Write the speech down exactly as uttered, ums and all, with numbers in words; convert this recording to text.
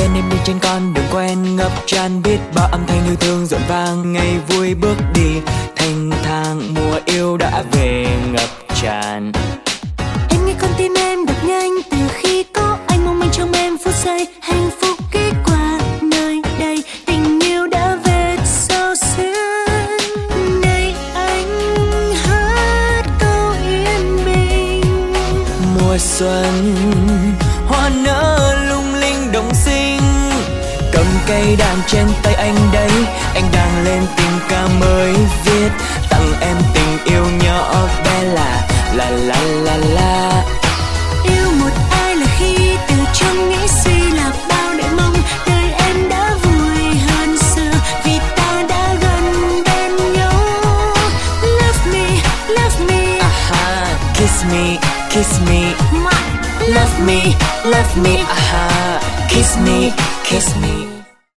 bên em đi trên con đường quen ngập tràn biết bao âm thanh yêu thương rộn vang. Ngày vui bước đi thanh thang, mùa yêu đã về ngập tràn. Em nghe con tim em đập nhanh từ khi có anh, mong manh trong em phút giây hạnh phúc ghé qua nơi đây. Tình yêu đã về sao xuyên, này anh hát câu yên bình. Mùa xuân hoa nở lung linh đồng xinh, cầm cây đàn trên tay anh đấy. Anh đang lên tình ca mới viết tặng em tình yêu nhỏ bé là la la la la. Yêu một ai là khi từ trong nghĩ suy là bao để mong đời em đã vui hơn xưa vì ta đã gần bên nhau. Love me, love me, Aha, kiss me, kiss me. Love me, love me, aha, kiss me, kiss me.